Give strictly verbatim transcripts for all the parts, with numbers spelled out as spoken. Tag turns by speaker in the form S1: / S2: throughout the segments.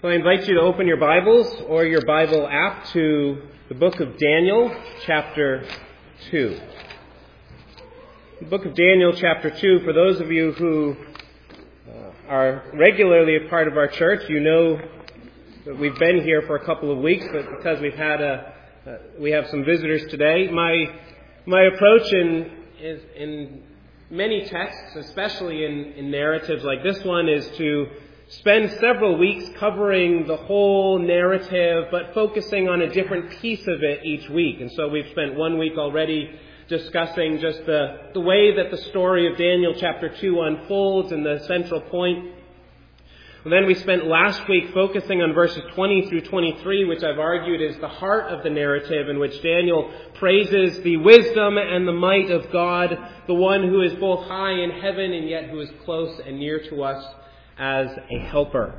S1: So I invite you to open your Bibles or your Bible app to the book of Daniel, chapter two. The book of Daniel, chapter two, for those of you who uh, are regularly a part of our church, you know that we've been here for a couple of weeks, but because we've had a, uh, we have some visitors today, my my approach in is in many texts, especially in, in narratives like this one, is to spend several weeks covering the whole narrative, but focusing on a different piece of it each week. And so we've spent one week already discussing just the, the way that the story of Daniel chapter two unfolds and the central point. And then we spent last week focusing on verses twenty through twenty-three, which I've argued is the heart of the narrative, in which Daniel praises the wisdom and the might of God, the one who is both high in heaven and yet who is close and near to us as a helper.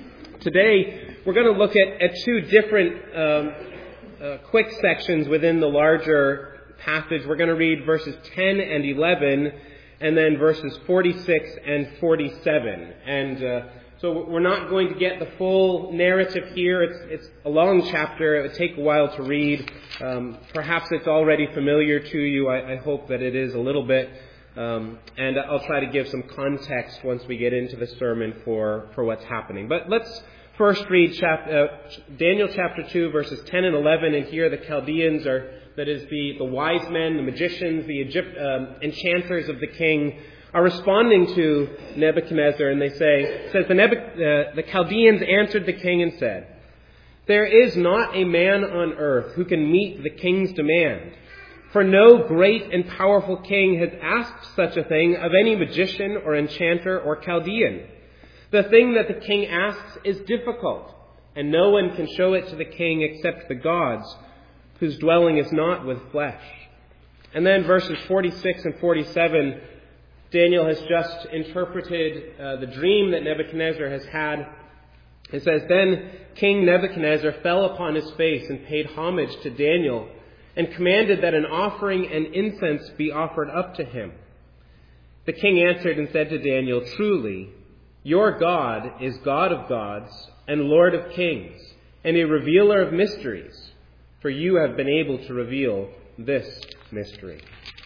S1: Today, we're going to look at, at two different um, uh, quick sections within the larger passage. We're going to read verses ten and eleven, and then verses forty-six and forty-seven. And uh, so we're not going to get the full narrative here. It's, it's a long chapter. It would take a while to read. Um, perhaps it's already familiar to you. I, I hope that it is a little bit. Um, and I'll try to give some context once we get into the sermon for, for what's happening. But let's first read chap- uh, Daniel chapter two, verses ten and eleven. And here the Chaldeans are, that is the, the wise men, the magicians, the Egypt, um, enchanters of the king, are responding to Nebuchadnezzar. And they say, it says, the, Nebuch- uh, the Chaldeans answered the king and said, "There is not a man on earth who can meet the king's demand. For no great and powerful king has asked such a thing of any magician or enchanter or Chaldean. The thing that the king asks is difficult, and no one can show it to the king except the gods, whose dwelling is not with flesh." And then verses forty-six and forty-seven, Daniel has just interpreted uh, the dream that Nebuchadnezzar has had. It says, "Then King Nebuchadnezzar fell upon his face and paid homage to Daniel, and commanded that an offering and incense be offered up to him. The king answered and said to Daniel, 'Truly, your God is God of gods and Lord of kings, and a revealer of mysteries, for you have been able to reveal this mystery.'"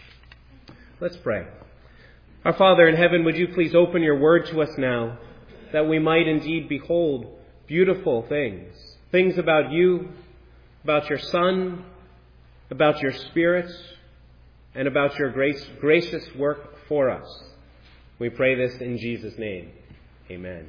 S1: Let's pray. Our Father in heaven, would you please open your word to us now, that we might indeed behold beautiful things, things about you, about your Son, about your Spirit, and about your grace, gracious work for us. We pray this in Jesus' name. Amen.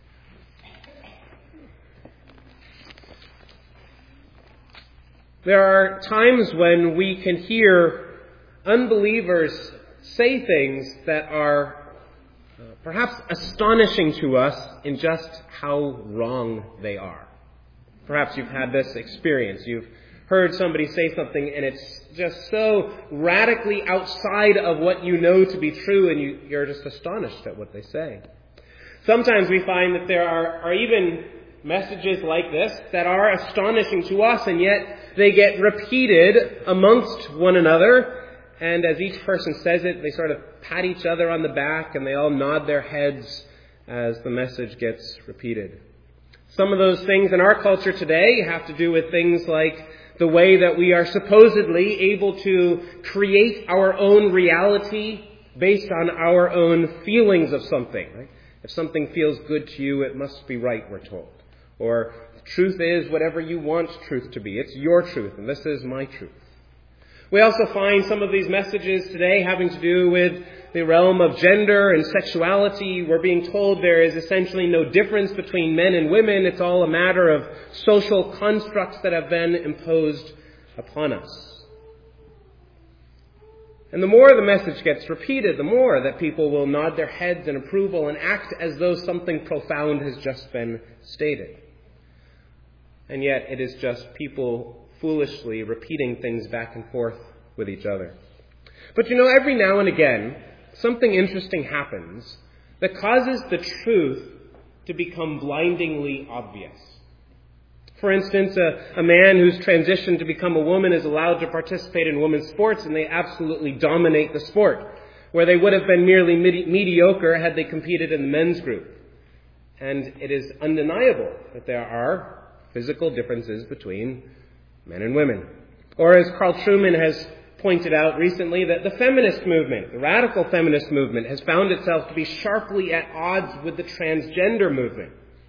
S1: There are times when we can hear unbelievers say things that are uh, perhaps astonishing to us in just how wrong they are. Perhaps you've had this experience. You've heard somebody say something and it's just so radically outside of what you know to be true, and you, you're just astonished at what they say. Sometimes we find that there are, are even messages like this that are astonishing to us, and yet they get repeated amongst one another, and as each person says it, they sort of pat each other on the back and they all nod their heads as the message gets repeated. Some of those things in our culture today have to do with things like the way that we are supposedly able to create our own reality based on our own feelings of something. Right? If something feels good to you, it must be right, we're told. Or truth is whatever you want truth to be. It's your truth, and this is my truth. We also find some of these messages today having to do with the realm of gender and sexuality. We're being told there is essentially no difference between men and women. It's all a matter of social constructs that have been imposed upon us. And the more the message gets repeated, the more that people will nod their heads in approval and act as though something profound has just been stated. And yet it is just people foolishly repeating things back and forth with each other. But you know, every now and again, something interesting happens that causes the truth to become blindingly obvious. For instance, a, a man who's transitioned to become a woman is allowed to participate in women's sports, and they absolutely dominate the sport, where they would have been merely medi- mediocre had they competed in the men's group. And it is undeniable that there are physical differences between men and women. Or as Carl Trueman has pointed out recently, that the feminist movement, the radical feminist movement, has found itself to be sharply at odds with the transgender movement.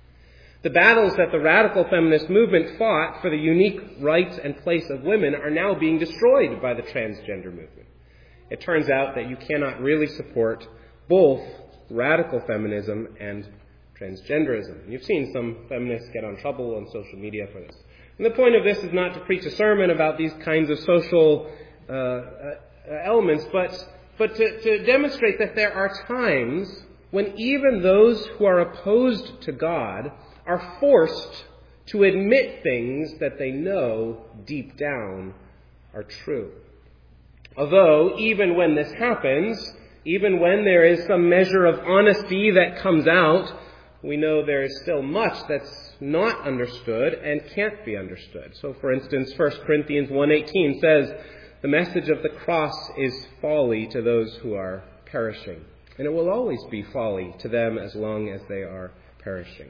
S1: The battles that the radical feminist movement fought for the unique rights and place of women are now being destroyed by the transgender movement. It turns out that you cannot really support both radical feminism and transgenderism. You've seen some feminists get on trouble on social media for this. And the point of this is not to preach a sermon about these kinds of social uh, uh, elements, but, but to, to demonstrate that there are times when even those who are opposed to God are forced to admit things that they know deep down are true. Although, even when this happens, even when there is some measure of honesty that comes out, we know there is still much that's not understood and can't be understood. So, for instance, First Corinthians one eighteen says, "The message of the cross is folly to those who are perishing, and it will always be folly to them as long as they are perishing."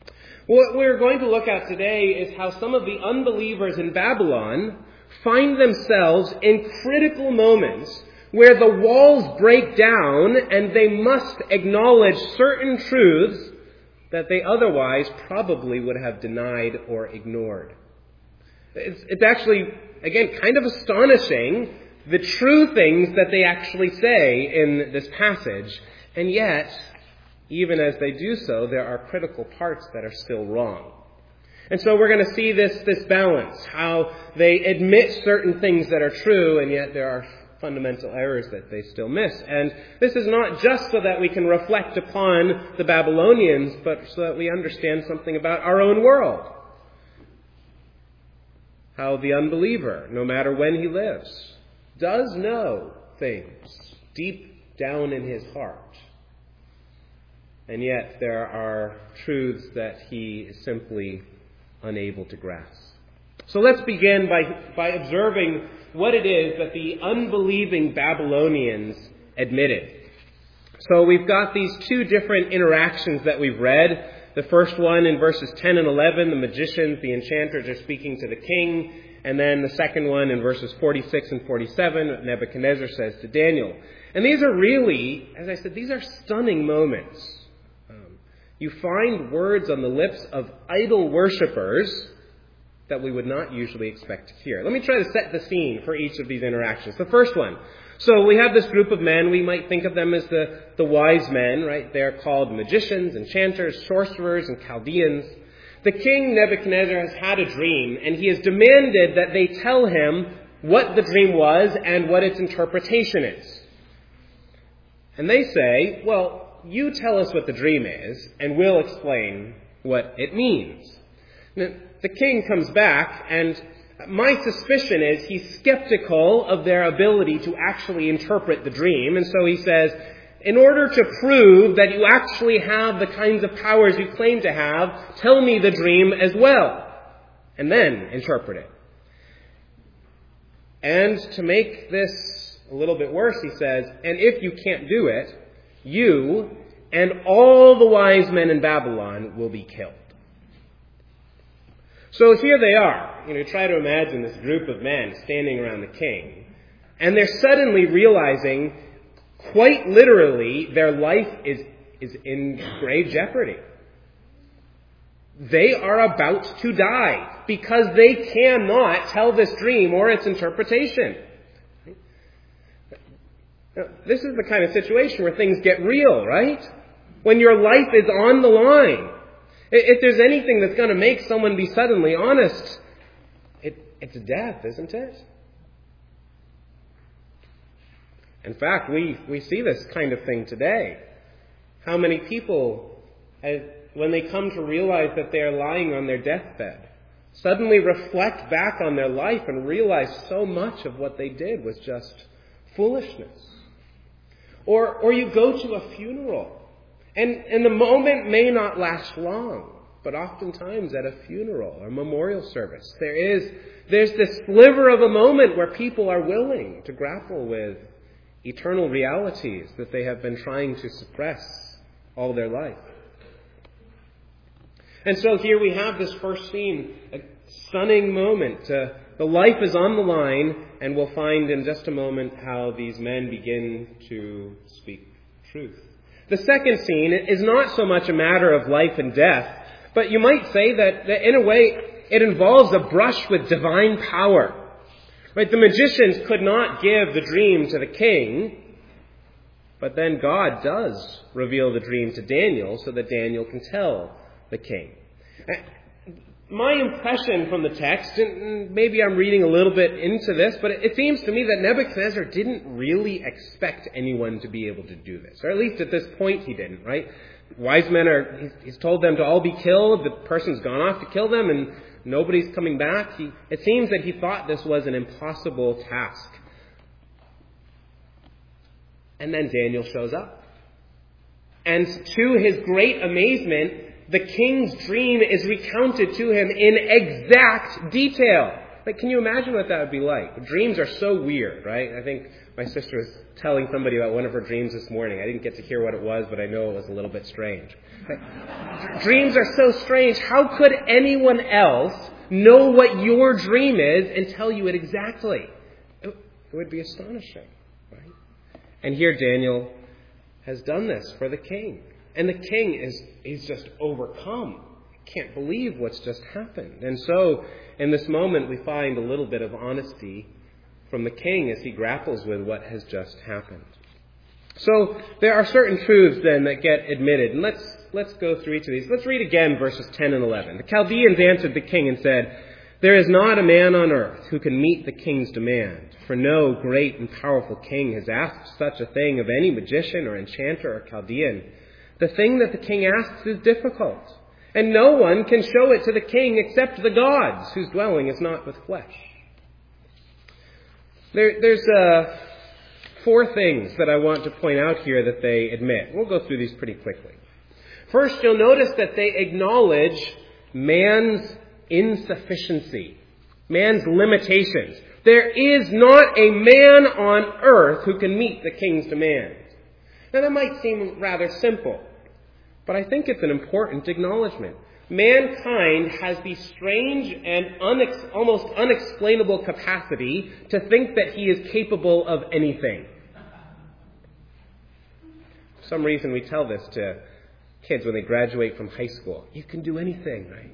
S1: What we're going to look at today is how some of the unbelievers in Babylon find themselves in critical moments where the walls break down and they must acknowledge certain truths that they otherwise probably would have denied or ignored. It's, it's actually, again, kind of astonishing the true things that they actually say in this passage, and yet, even as they do so, there are critical parts that are still wrong. And so we're going to see this, this balance, how they admit certain things that are true, and yet there are fundamental errors that they still miss. And this is not just so that we can reflect upon the Babylonians, but so that we understand something about our own world. How the unbeliever, no matter when he lives, does know things deep down in his heart. And yet there are truths that he is simply unable to grasp. So let's begin by, by observing what it is that the unbelieving Babylonians admitted. So we've got these two different interactions that we've read. The first one in verses ten and eleven, the magicians, the enchanters are speaking to the king. And then the second one in verses forty-six and forty-seven, Nebuchadnezzar says to Daniel. And these are really, as I said, these are stunning moments. Um, you find words on the lips of idol worshippers that we would not usually expect to hear. Let me try to set the scene for each of these interactions. The first one. So we have this group of men. We might think of them as the, the wise men, right? They're called magicians, enchanters, sorcerers, and Chaldeans. The king Nebuchadnezzar has had a dream, and he has demanded that they tell him what the dream was and what its interpretation is. And they say, well, you tell us what the dream is, and we'll explain what it means. Now, the king comes back, and my suspicion is he's skeptical of their ability to actually interpret the dream. And so he says, in order to prove that you actually have the kinds of powers you claim to have, tell me the dream as well, and then interpret it. And to make this a little bit worse, he says, and if you can't do it, you and all the wise men in Babylon will be killed. So here they are. You know, try to imagine this group of men standing around the king, and they're suddenly realizing, quite literally, their life is, is in grave jeopardy. They are about to die because they cannot tell this dream or its interpretation. Now, this is the kind of situation where things get real, right? When your life is on the line. If there's anything that's going to make someone be suddenly honest, it, it's death, isn't it? In fact, we, we see this kind of thing today. How many people, as, when they come to realize that they are lying on their deathbed, suddenly reflect back on their life and realize so much of what they did was just foolishness. Or, or you go to a funeral, and, and the moment may not last long, but oftentimes at a funeral or memorial service, there is, there's this sliver of a moment where people are willing to grapple with eternal realities that they have been trying to suppress all their life. And so here we have this first scene, a stunning moment. Uh, the life is on the line, and we'll find in just a moment how these men begin to speak truth. The second scene is not so much a matter of life and death, but you might say that, that in a way it involves a brush with divine power. Right? The magicians could not give the dream to the king, but then God does reveal the dream to Daniel so that Daniel can tell the king. My impression from the text, and maybe I'm reading a little bit into this, but it seems to me that Nebuchadnezzar didn't really expect anyone to be able to do this. Or at least at this point he didn't, right? Wise men are, he's, he's told them to all be killed. The person's gone off to kill them and nobody's coming back. He, it seems that he thought this was an impossible task. And then Daniel shows up. And to his great amazement, the king's dream is recounted to him in exact detail. Like, can you imagine what that would be like? Dreams are so weird, right? I think my sister was telling somebody about one of her dreams this morning. I didn't get to hear what it was, but I know it was a little bit strange. Like, dreams are so strange. How could anyone else know what your dream is and tell you it exactly? It, it would be astonishing, right? And here Daniel has done this for the king. And the king is, is just overcome. Can't believe what's just happened. And so, in this moment, we find a little bit of honesty from the king as he grapples with what has just happened. So, there are certain truths then that get admitted. And let's, let's go through each of these. Let's read again verses ten and eleven. The Chaldeans answered the king and said, "There is not a man on earth who can meet the king's demand. For no great and powerful king has asked such a thing of any magician or enchanter or Chaldean. The thing that the king asks is difficult, and no one can show it to the king except the gods, whose dwelling is not with flesh." There, there's uh, four things that I want to point out here that they admit. We'll go through these pretty quickly. First, you'll notice that they acknowledge man's insufficiency, man's limitations. There is not a man on earth who can meet the king's demands. Now, that might seem rather simple, but I think it's an important acknowledgement. Mankind has the strange and unex- almost unexplainable capacity to think that he is capable of anything. For some reason, we tell this to kids when they graduate from high school. You can do anything, right?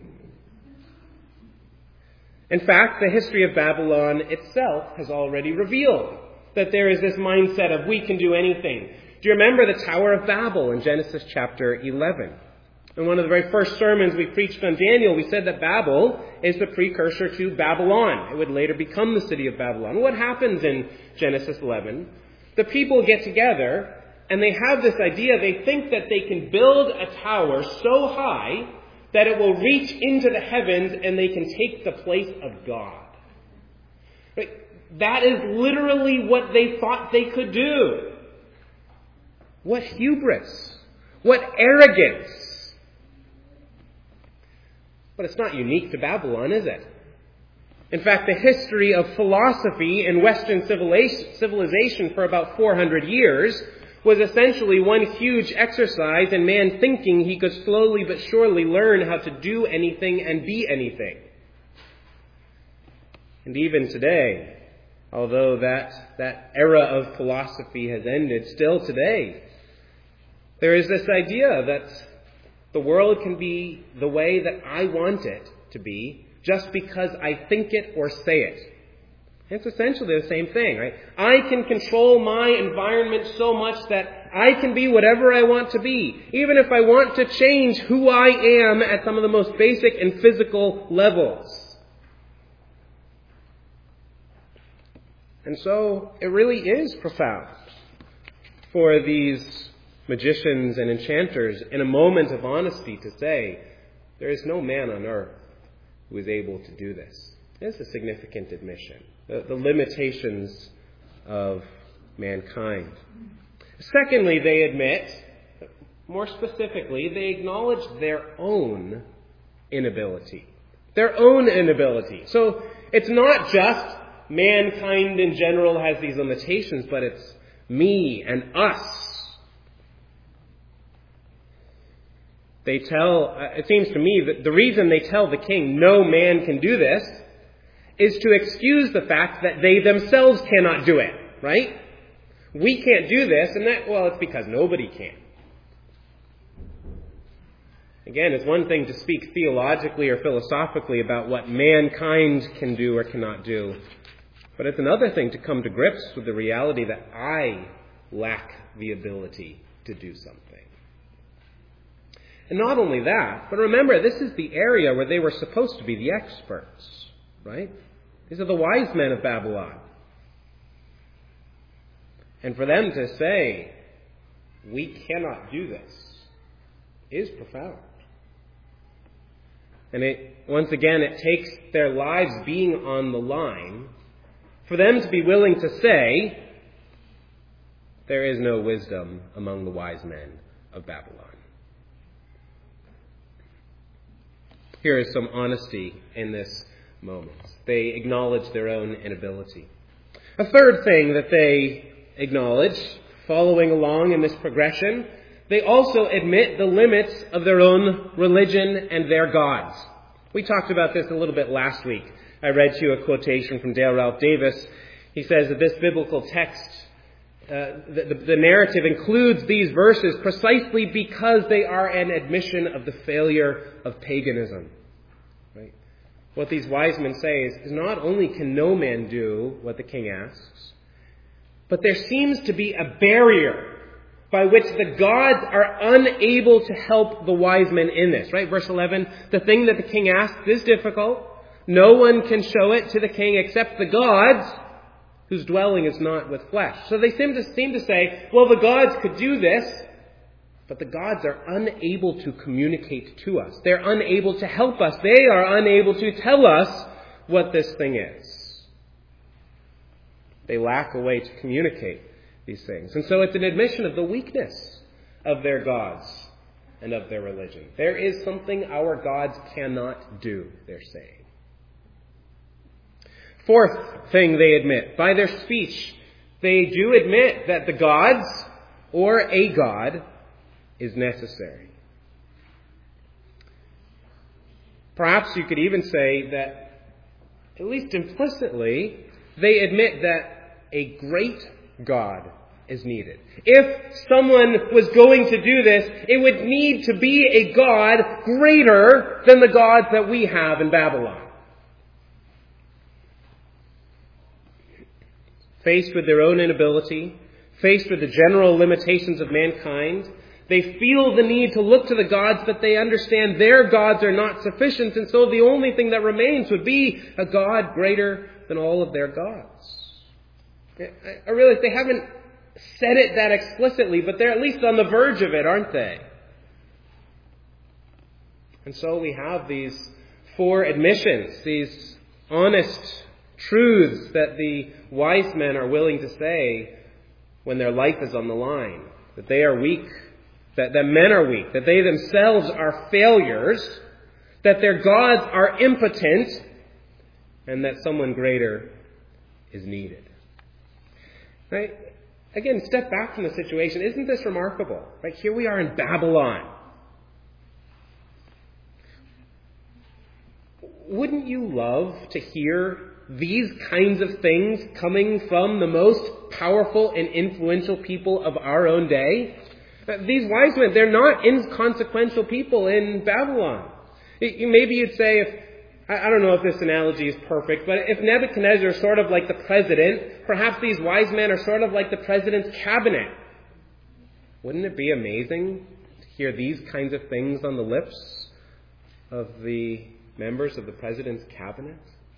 S1: In fact, the history of Babylon itself has already revealed that there is this mindset of we can do anything. Do you remember the Tower of Babel in Genesis chapter eleven? In one of the very first sermons we preached on Daniel, we said that Babel is the precursor to Babylon. It would later become the city of Babylon. What happens in Genesis eleven? The people get together and they have this idea. They think that they can build a tower so high that it will reach into the heavens and they can take the place of God. That is literally what they thought they could do. What hubris! What arrogance! But it's not unique to Babylon, is it? In fact, the history of philosophy in Western civilization for about four hundred years was essentially one huge exercise in man thinking he could slowly but surely learn how to do anything and be anything. And even today, although that, that era of philosophy has ended, still today, there is this idea that the world can be the way that I want it to be just because I think it or say it. It's essentially the same thing, right? I can control my environment so much that I can be whatever I want to be, even if I want to change who I am at some of the most basic and physical levels. And so it really is profound for these magicians and enchanters in a moment of honesty to say, there is no man on earth who is able to do this. It's a significant admission. The, the limitations of mankind. Secondly, they admit, more specifically, they acknowledge their own inability. Their own inability. So it's not just mankind in general has these limitations, but it's me and us. They tell, uh, it seems to me that the reason they tell the king no man can do this is to excuse the fact that they themselves cannot do it, right? We can't do this, and that, well, it's because nobody can. Again, it's one thing to speak theologically or philosophically about what mankind can do or cannot do, but it's another thing to come to grips with the reality that I lack the ability to do something. And not only that, but remember, this is the area where they were supposed to be the experts, right? These are the wise men of Babylon. And for them to say, we cannot do this, is profound. And it, once again, it takes their lives being on the line for them to be willing to say, there is no wisdom among the wise men of Babylon. Here is some honesty in this moment. They acknowledge their own inability. A third thing that they acknowledge, following along in this progression, they also admit the limits of their own religion and their gods. We talked about this a little bit last week. I read to you a quotation from Dale Ralph Davis. He says that this biblical text, uh, the, the, the narrative includes these verses precisely because they are an admission of the failure of paganism. Right? What these wise men say is, is not only can no man do what the king asks, but there seems to be a barrier by which the gods are unable to help the wise men in this. Right? Verse eleven, the thing that the king asks is difficult. No one can show it to the king except the gods, whose dwelling is not with flesh. So they seem to, seem to say, well, the gods could do this, but the gods are unable to communicate to us. They're unable to help us. They are unable to tell us what this thing is. They lack a way to communicate these things. And so it's an admission of the weakness of their gods and of their religion. There is something our gods cannot do, they're saying. Fourth thing they admit, by their speech, they do admit that the gods, or a god, is necessary. Perhaps you could even say that, at least implicitly, they admit that a great God is needed. If someone was going to do this, it would need to be a God greater than the gods that we have in Babylon. Faced with their own inability, faced with the general limitations of mankind, they feel the need to look to the gods, but they understand their gods are not sufficient, and so the only thing that remains would be a God greater than all of their gods. I realize they haven't said it that explicitly, but they're at least on the verge of it, aren't they? And so we have these four admissions, these honest truths that the wise men are willing to say when their life is on the line. That they are weak, that, that men are weak, that they themselves are failures, that their gods are impotent, and that someone greater is needed. Right? Again, step back from the situation. Isn't this remarkable? Right? Here we are in Babylon. Wouldn't you love to hear these kinds of things coming from the most powerful and influential people of our own day? These wise men, they're not inconsequential people in Babylon. Maybe you'd say, if I don't know if this analogy is perfect, but if Nebuchadnezzar is sort of like the president, perhaps these wise men are sort of like the president's cabinet. Wouldn't it be amazing to hear these kinds of things on the lips of the members of the president's cabinet?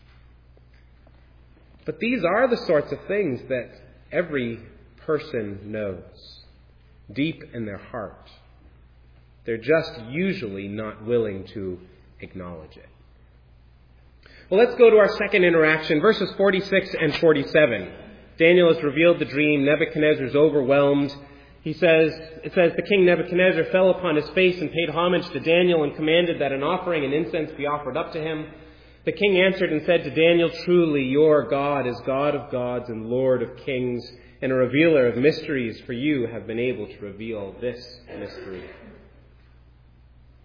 S1: But these are the sorts of things that every person knows deep in their heart. They're just usually not willing to acknowledge it. Well, let's go to our second interaction, verses forty-six and forty-seven. Daniel has revealed the dream. Nebuchadnezzar is overwhelmed. He says, it says, the king Nebuchadnezzar fell upon his face and paid homage to Daniel and commanded that an offering and incense be offered up to him. The king answered and said to Daniel, truly your God is God of gods and Lord of kings and a revealer of mysteries, for you have been able to reveal this mystery.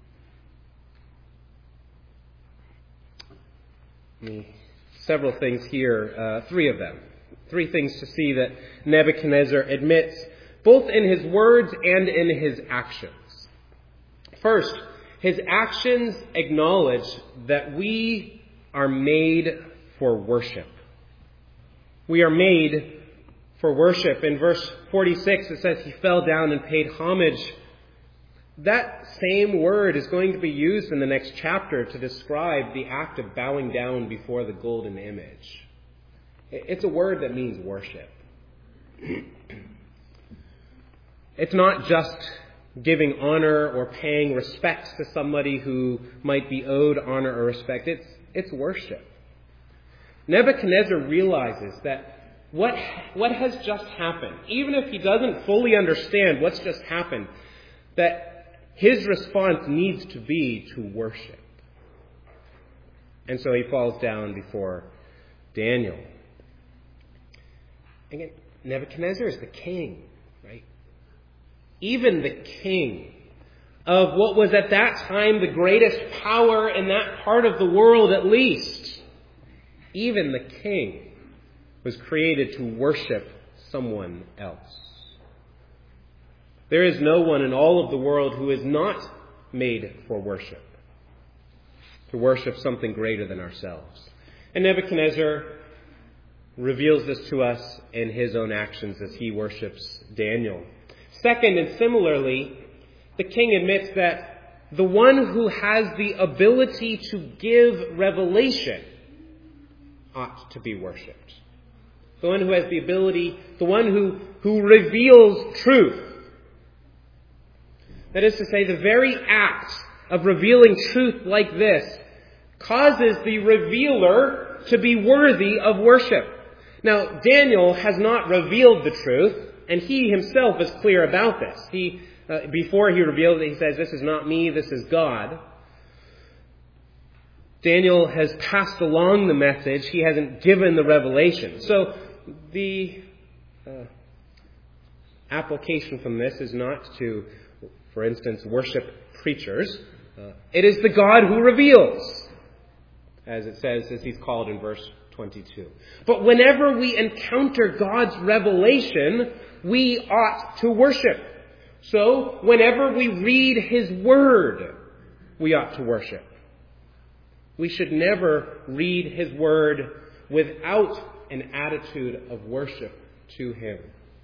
S1: me several things here, uh, three of them. Three things to see that Nebuchadnezzar admits, both in his words and in his actions. First, his actions acknowledge that we are made for worship. We are made for worship. In verse forty-six, it says he fell down and paid homage. That same word is going to be used in the next chapter to describe the act of bowing down before the golden image. It's a word that means worship. It's not just giving honor or paying respect to somebody who might be owed honor or respect. It's, it's worship. Nebuchadnezzar realizes that what, what has just happened, even if he doesn't fully understand what's just happened, that his response needs to be to worship. And so he falls down before Daniel. Again, Nebuchadnezzar is the king, right? Even the king of what was at that time the greatest power in that part of the world, at least. Even the king was created to worship someone else. There is no one in all of the world who is not made for worship, to worship something greater than ourselves. And Nebuchadnezzar reveals this to us in his own actions as he worships Daniel. Second, and similarly, the king admits that the one who has the ability to give revelation ought to be worshipped. The one who has the ability, the one who, who reveals truth. That is to say, the very act of revealing truth like this causes the revealer to be worthy of worship. Now, Daniel has not revealed the truth, and he himself is clear about this. He, uh, before he reveals it, he says, "This is not me, this is God." Daniel has passed along the message. He hasn't given the revelation. So the uh, application from this is not to, for instance, worship preachers. Uh, it is the God who reveals, as it says, as he's called in verse twenty-two. But whenever we encounter God's revelation, we ought to worship. So whenever we read his word, we ought to worship. We should never read his word without an attitude of worship to him.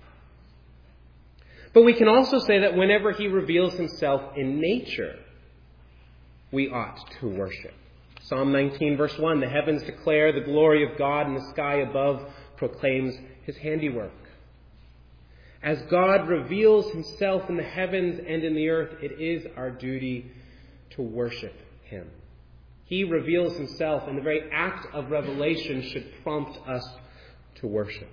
S1: But we can also say that whenever he reveals himself in nature, we ought to worship. Psalm nineteen verse one, "The heavens declare the glory of God, and the sky above proclaims his handiwork." As God reveals himself in the heavens and in the earth, it is our duty to worship him. He reveals himself, and the very act of revelation should prompt us to worship.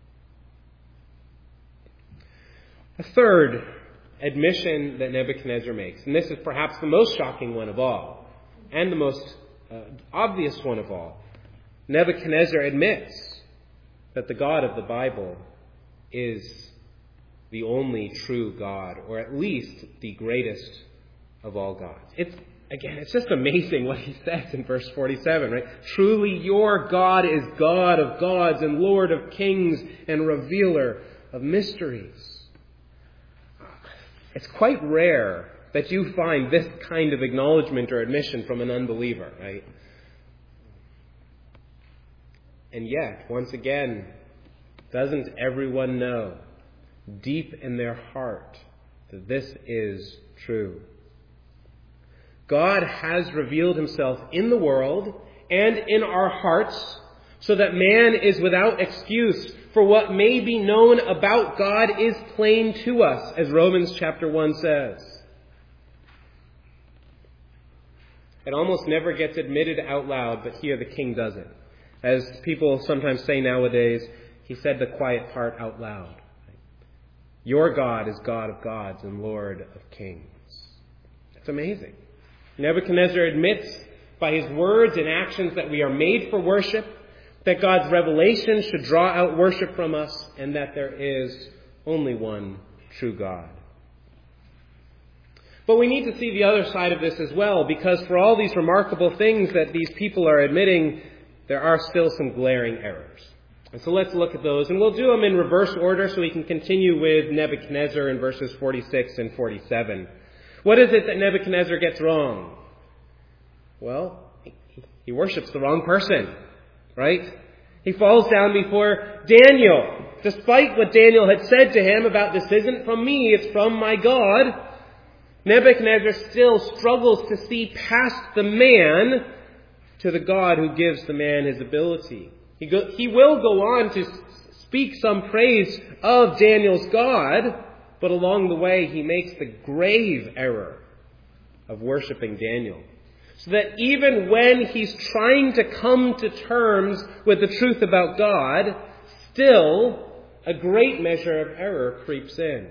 S1: A third admission that Nebuchadnezzar makes, and this is perhaps the most shocking one of all, and the most uh, obvious one of all. Nebuchadnezzar admits that the God of the Bible is the only true God, or at least the greatest of all gods. It's Again, it's just amazing what he says in verse forty-seven, right? "Truly your God is God of gods and Lord of kings and revealer of mysteries." It's quite rare that you find this kind of acknowledgement or admission from an unbeliever, right? And yet, once again, doesn't everyone know deep in their heart that this is true? God has revealed himself in the world and in our hearts so that man is without excuse, for what may be known about God is plain to us, as Romans chapter one says. It almost never gets admitted out loud, but here the king does it. As people sometimes say nowadays, he said the quiet part out loud. Your God is God of gods and Lord of kings. It's amazing. Nebuchadnezzar admits by his words and actions that we are made for worship, that God's revelation should draw out worship from us, and that there is only one true God. But we need to see the other side of this as well, because for all these remarkable things that these people are admitting, there are still some glaring errors. And so let's look at those, and we'll do them in reverse order so we can continue with Nebuchadnezzar in verses forty-six and forty-seven. What is it that Nebuchadnezzar gets wrong? Well, he worships the wrong person, right? He falls down before Daniel. Despite what Daniel had said to him about this isn't from me, it's from my God, Nebuchadnezzar still struggles to see past the man to the God who gives the man his ability. He, go, he will go on to speak some praise of Daniel's God, but along the way he makes the grave error of worshiping Daniel. So that even when he's trying to come to terms with the truth about God, still a great measure of error creeps in.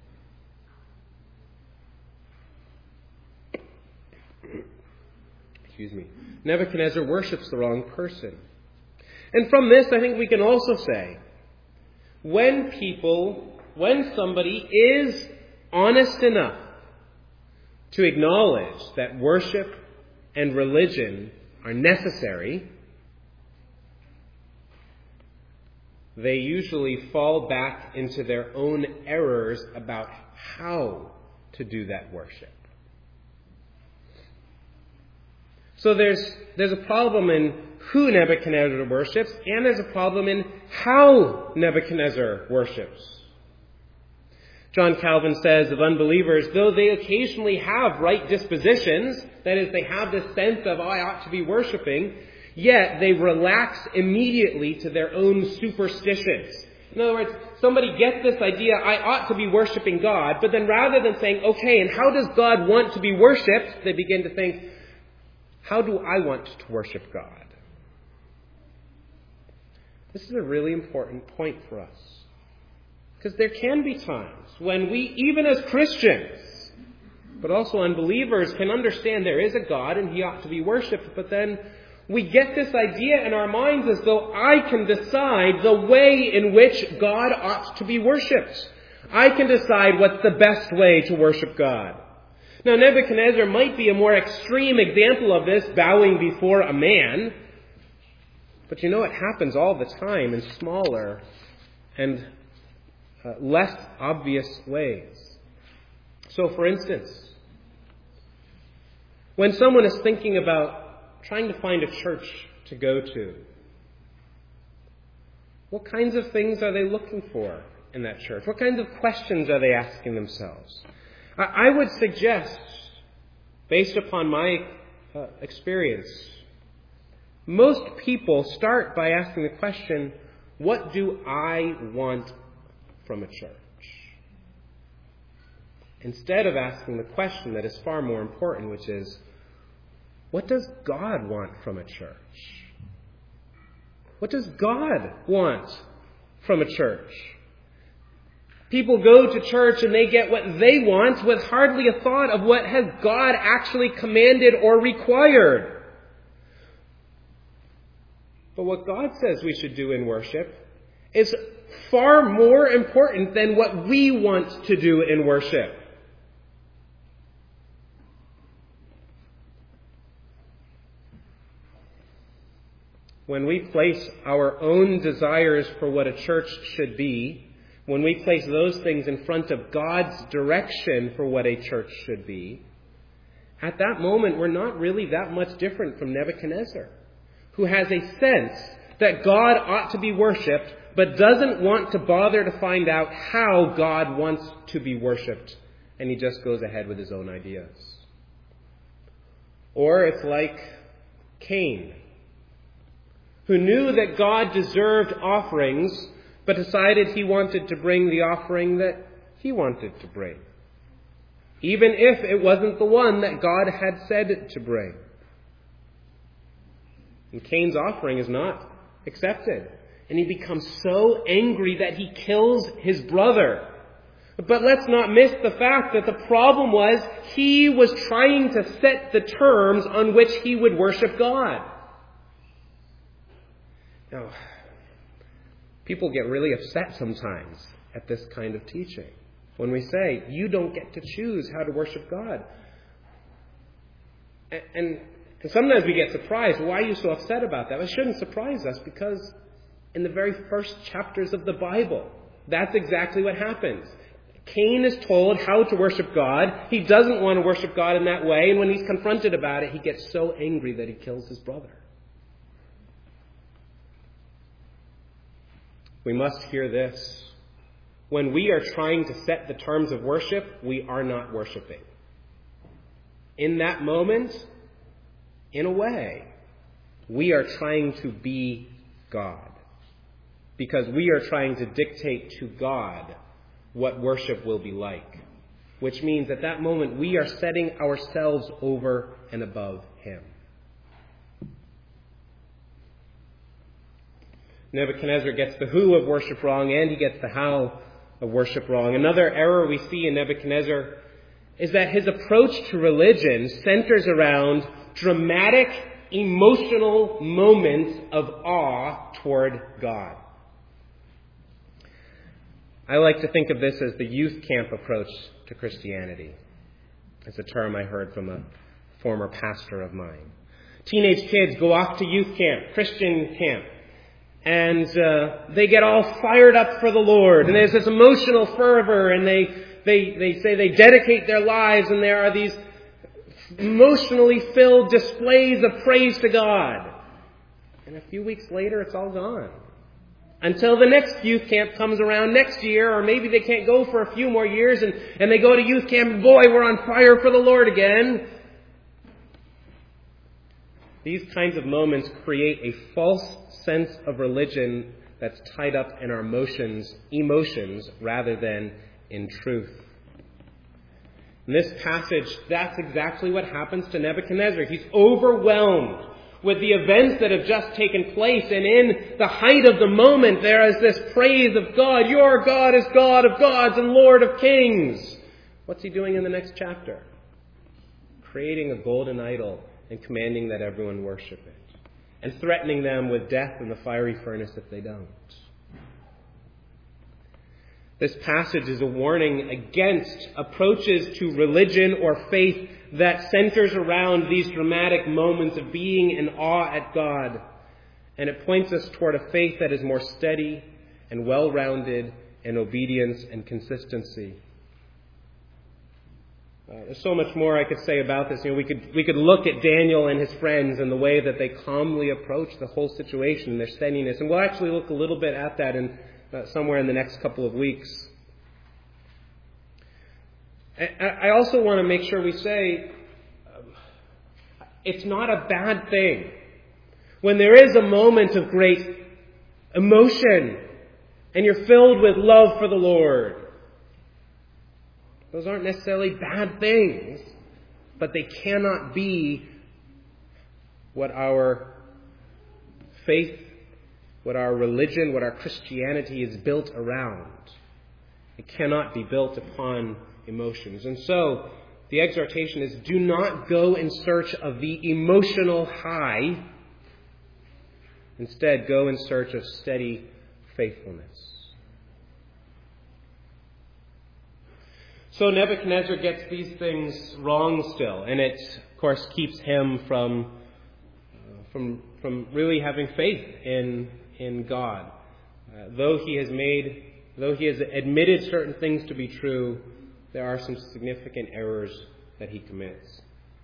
S1: Excuse me. Nebuchadnezzar worships the wrong person. And from this, I think we can also say, when people, when somebody is honest enough to acknowledge that worship and religion are necessary, they usually fall back into their own errors about how to do that worship. So there's, there's a problem in who Nebuchadnezzar worships, and there's a problem in how Nebuchadnezzar worships. John Calvin says of unbelievers, though they occasionally have right dispositions, that is, they have this sense of, oh, I ought to be worshiping, yet they relax immediately to their own superstitions. In other words, somebody gets this idea, I ought to be worshiping God, but then rather than saying, okay, and how does God want to be worshipped, they begin to think, how do I want to worship God? This is a really important point for us. Because there can be times when we, even as Christians, but also unbelievers, can understand there is a God and He ought to be worshipped, but then we get this idea in our minds as though I can decide the way in which God ought to be worshipped. I can decide what's the best way to worship God. Now, Nebuchadnezzar might be a more extreme example of this, bowing before a man. But you know, it happens all the time in smaller and uh, less obvious ways. So, for instance, when someone is thinking about trying to find a church to go to, what kinds of things are they looking for in that church? What kinds of questions are they asking themselves? I would suggest, based upon my uh, experience, most people start by asking the question, what do I want from a church? Instead of asking the question that is far more important, which is, what does God want from a church? What does God want from a church? People go to church and they get what they want with hardly a thought of what has God actually commanded or required. But what God says we should do in worship is far more important than what we want to do in worship. When we place our own desires for what a church should be, when we place those things in front of God's direction for what a church should be, at that moment we're not really that much different from Nebuchadnezzar, who has a sense that God ought to be worshipped, but doesn't want to bother to find out how God wants to be worshipped, and he just goes ahead with his own ideas. Or it's like Cain, who knew that God deserved offerings, but decided he wanted to bring the offering that he wanted to bring, even if it wasn't the one that God had said to bring. And Cain's offering is not accepted, and he becomes so angry that he kills his brother. But let's not miss the fact that the problem was he was trying to set the terms on which he would worship God. Now, people get really upset sometimes at this kind of teaching when we say, you don't get to choose how to worship God. And And sometimes we get surprised. Why are you so upset about that? Well, it shouldn't surprise us, because in the very first chapters of the Bible, that's exactly what happens. Cain is told how to worship God. He doesn't want to worship God in that way. And when he's confronted about it, he gets so angry that he kills his brother. We must hear this. When we are trying to set the terms of worship, we are not worshiping. In that moment, in a way, we are trying to be God. Because we are trying to dictate to God what worship will be like. Which means at that moment we are setting ourselves over and above Him. Nebuchadnezzar gets the who of worship wrong, and he gets the how of worship wrong. Another error we see in Nebuchadnezzar is that his approach to religion centers around dramatic, emotional moments of awe toward God. I like to think of this as the youth camp approach to Christianity. It's a term I heard from a former pastor of mine. Teenage kids go off to youth camp, Christian camp, and uh, they get all fired up for the Lord. And there's this emotional fervor, and they, they, they say they dedicate their lives, and there are these emotionally filled displays of praise to God. And a few weeks later, it's all gone. Until the next youth camp comes around next year, or maybe they can't go for a few more years, and, and they go to youth camp, and boy, we're on fire for the Lord again. These kinds of moments create a false sense of religion that's tied up in our emotions, emotions rather than in truth. In this passage, that's exactly what happens to Nebuchadnezzar. He's overwhelmed with the events that have just taken place, and in the height of the moment, there is this praise of God. Your God is God of gods and Lord of kings. What's he doing in the next chapter? Creating a golden idol and commanding that everyone worship it, and threatening them with death in the fiery furnace if they don't. This passage is a warning against approaches to religion or faith that centers around these dramatic moments of being in awe at God. And it points us toward a faith that is more steady and well-rounded in obedience and consistency. Uh, there's so much more I could say about this. You know, we could we could look at Daniel and his friends and the way that they calmly approach the whole situation and their steadiness. And we'll actually look a little bit at that in uh, somewhere in the next couple of weeks. I also want to make sure we say um, it's not a bad thing when there is a moment of great emotion and you're filled with love for the Lord. Those aren't necessarily bad things, but they cannot be what our faith, what our religion, what our Christianity is built around. It cannot be built upon emotions. And so, the exhortation is, do not go in search of the emotional high. Instead, go in search of steady faithfulness. So Nebuchadnezzar gets these things wrong still, and it, of course, keeps him from uh, from from really having faith in in God. Uh, though he has made, though he has admitted certain things to be true, there are some significant errors that he commits.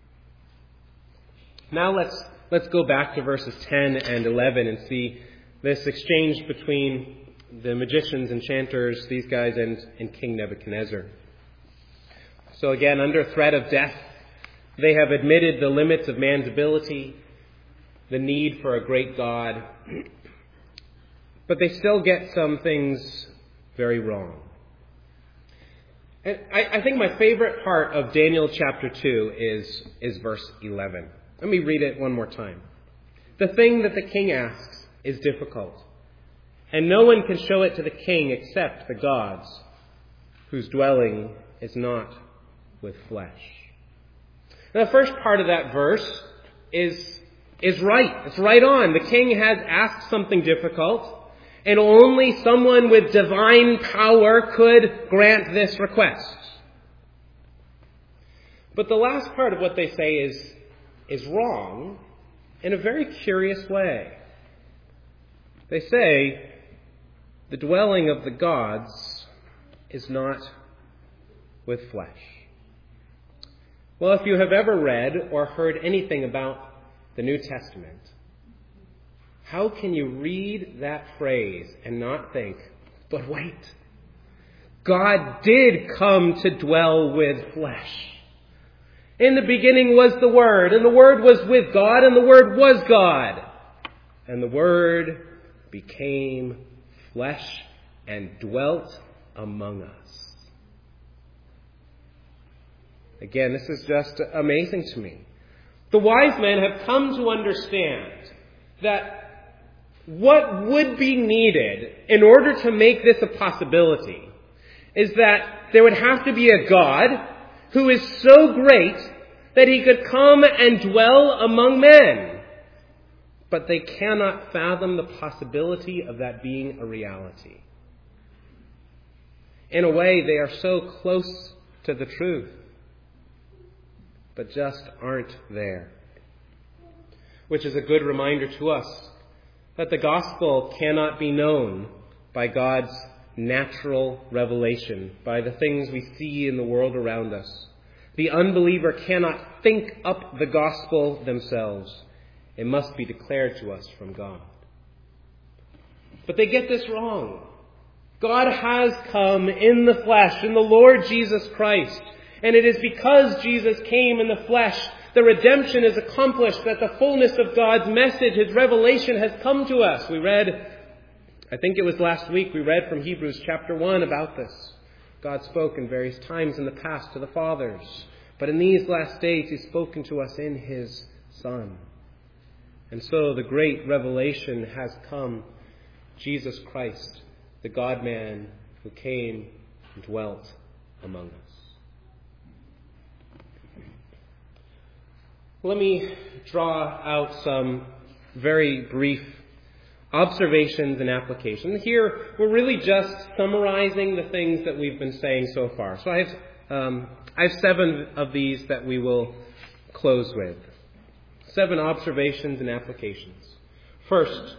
S1: Now let's let's go back to verses ten and eleven and see this exchange between the magicians, enchanters, these guys, and, and King Nebuchadnezzar. So again, under threat of death, they have admitted the limits of man's ability, the need for a great God, but they still get some things very wrong. And I, I think my favorite part of Daniel chapter two is, is verse eleven. Let me read it one more time. The thing that the king asks is difficult, and no one can show it to the king except the gods, whose dwelling is not with flesh. Now, the first part of that verse is, is right. It's right on. The king has asked something difficult, and only someone with divine power could grant this request. But the last part of what they say is, is wrong in a very curious way. They say the dwelling of the gods is not with flesh. Well, if you have ever read or heard anything about the New Testament, how can you read that phrase and not think, but wait, God did come to dwell with flesh. In the beginning was the Word, and the Word was with God, and the Word was God. And the Word became flesh and dwelt among us. Again, this is just amazing to me. The wise men have come to understand that what would be needed in order to make this a possibility is that there would have to be a God who is so great that he could come and dwell among men. But they cannot fathom the possibility of that being a reality. In a way, they are so close to the truth, but just aren't there. Which is a good reminder to us that the gospel cannot be known by God's natural revelation, by the things we see in the world around us. The unbeliever cannot think up the gospel themselves. It must be declared to us from God. But they get this wrong. God has come in the flesh, in the Lord Jesus Christ. And it is because Jesus came in the flesh, the redemption is accomplished, that the fullness of God's message, His revelation, has come to us. We read, I think it was last week, we read from Hebrews chapter one about this. God spoke in various times in the past to the fathers. But in these last days, He's spoken to us in His Son. And so the great revelation has come. Jesus Christ, the God-man who came and dwelt among us. Let me draw out some very brief observations and applications. Here, we're really just summarizing the things that we've been saying so far. So I have, um, I have seven of these that we will close with. Seven observations and applications. First,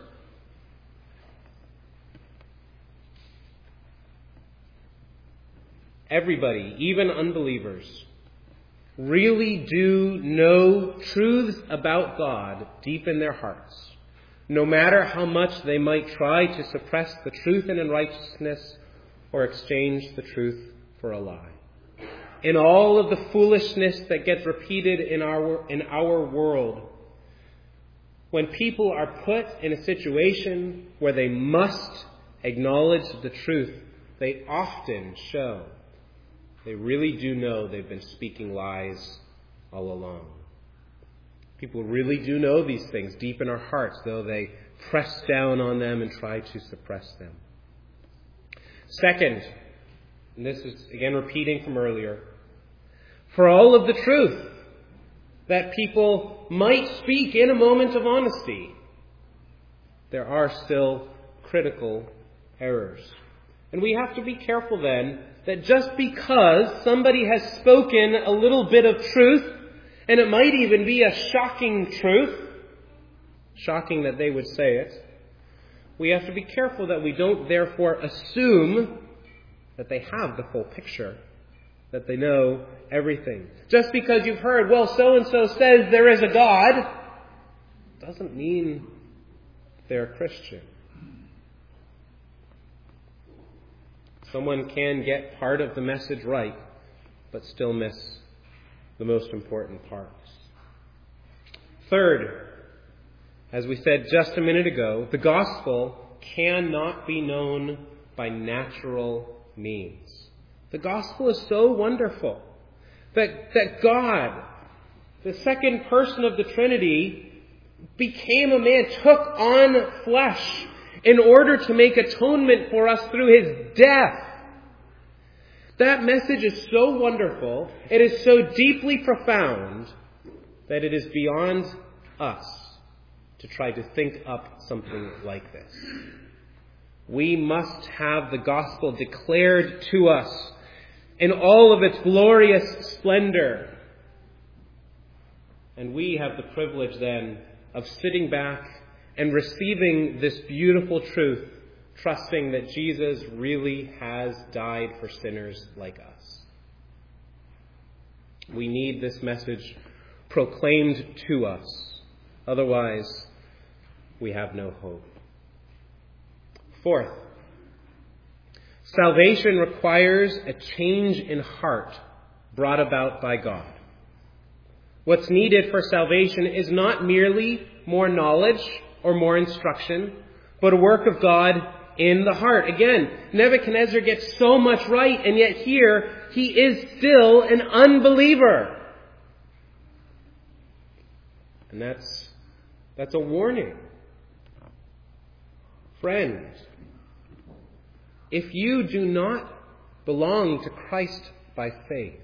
S1: everybody, even unbelievers, really do know truths about God deep in their hearts, no matter how much they might try to suppress the truth in unrighteousness or exchange the truth for a lie. In all of the foolishness that gets repeated in our in our world, when people are put in a situation where they must acknowledge the truth, they often show they really do know they've been speaking lies all along. People really do know these things deep in our hearts, though they press down on them and try to suppress them. Second, and this is again repeating from earlier, for all of the truth that people might speak in a moment of honesty, there are still critical errors. And we have to be careful then that just because somebody has spoken a little bit of truth, and it might even be a shocking truth, shocking that they would say it, we have to be careful that we don't therefore assume that they have the full picture, that they know everything. Just because you've heard, well, so-and-so says there is a God, doesn't mean they're a Christian. Someone can get part of the message right, but still miss the most important parts. Third, as we said just a minute ago, the gospel cannot be known by natural means. The gospel is so wonderful that, that God, the second person of the Trinity, became a man, took on flesh in order to make atonement for us through His death. That message is so wonderful, it is so deeply profound, that it is beyond us to try to think up something like this. We must have the gospel declared to us in all of its glorious splendor. And we have the privilege then of sitting back and receiving this beautiful truth, trusting that Jesus really has died for sinners like us. We need this message proclaimed to us. Otherwise, we have no hope. Fourth, salvation requires a change in heart brought about by God. What's needed for salvation is not merely more knowledge or more instruction, but a work of God in the heart. Again, Nebuchadnezzar gets so much right, and yet here he is still an unbeliever. And that's, that's a warning. Friends, if you do not belong to Christ by faith,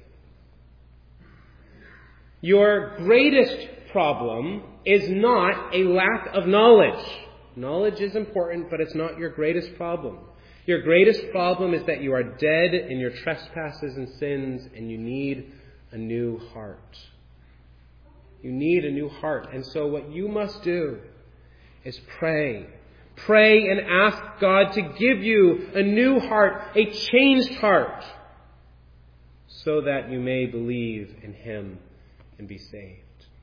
S1: your greatest problem is not a lack of knowledge. Knowledge is important, but it's not your greatest problem. Your greatest problem is that you are dead in your trespasses and sins, and you need a new heart. You need a new heart. And so what you must do is pray. Pray and ask God to give you a new heart, a changed heart, so that you may believe in Him and be saved.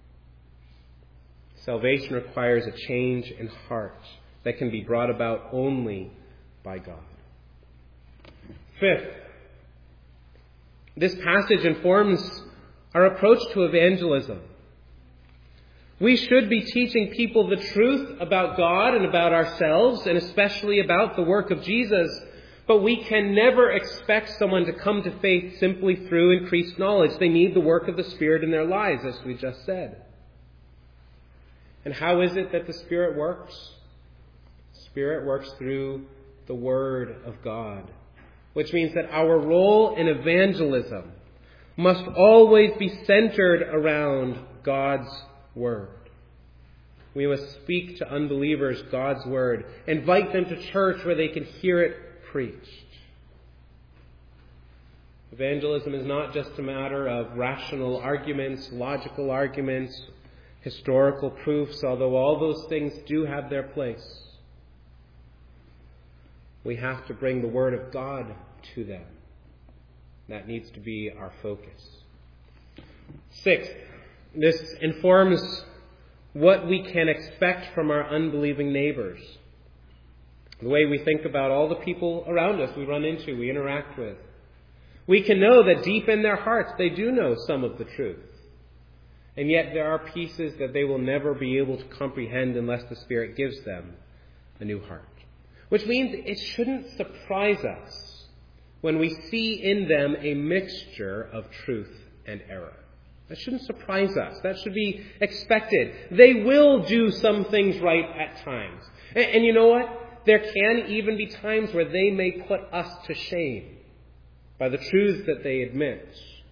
S1: Salvation requires a change in heart that can be brought about only by God. Fifth, this passage informs our approach to evangelism. We should be teaching people the truth about God and about ourselves, and especially about the work of Jesus. But we can never expect someone to come to faith simply through increased knowledge. They need the work of the Spirit in their lives, as we just said. And how is it that the Spirit works? The Spirit works through the Word of God, which means that our role in evangelism must always be centered around God's Word. We must speak to unbelievers God's Word. Invite them to church where they can hear it preached. Evangelism is not just a matter of rational arguments, logical arguments, historical proofs, although all those things do have their place. We have to bring the Word of God to them. That needs to be our focus. Sixth, this informs what we can expect from our unbelieving neighbors. The way we think about all the people around us we run into, we interact with. We can know that deep in their hearts they do know some of the truth. And yet there are pieces that they will never be able to comprehend unless the Spirit gives them a new heart. Which means it shouldn't surprise us when we see in them a mixture of truth and error. That shouldn't surprise us. That should be expected. They will do some things right at times. And, and you know what? There can even be times where they may put us to shame by the truths that they admit.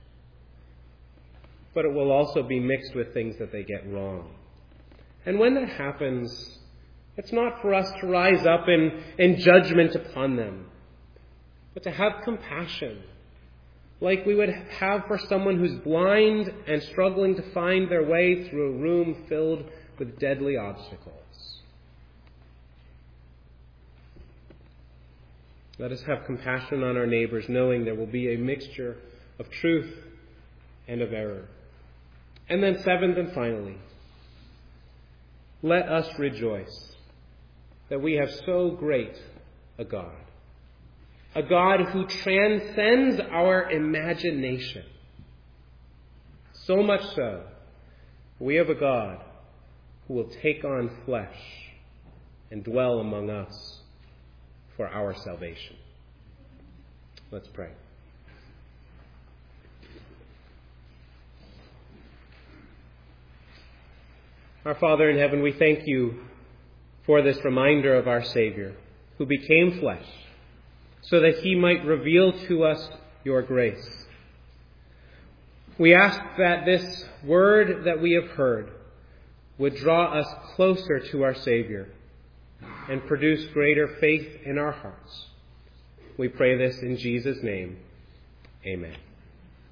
S1: But it will also be mixed with things that they get wrong. And when that happens, it's not for us to rise up in, in judgment upon them, but to have compassion, like we would have for someone who's blind and struggling to find their way through a room filled with deadly obstacles. Let us have compassion on our neighbors, knowing there will be a mixture of truth and of error. And then seventh and finally, let us rejoice that we have so great a God. A God who transcends our imagination. So much so, we have a God who will take on flesh and dwell among us for our salvation. Let's pray. Our Father in heaven, we thank you for this reminder of our Savior, who became flesh, so that he might reveal to us your grace. We ask that this word that we have heard would draw us closer to our Savior and produce greater faith in our hearts. We pray this in Jesus' name. Amen.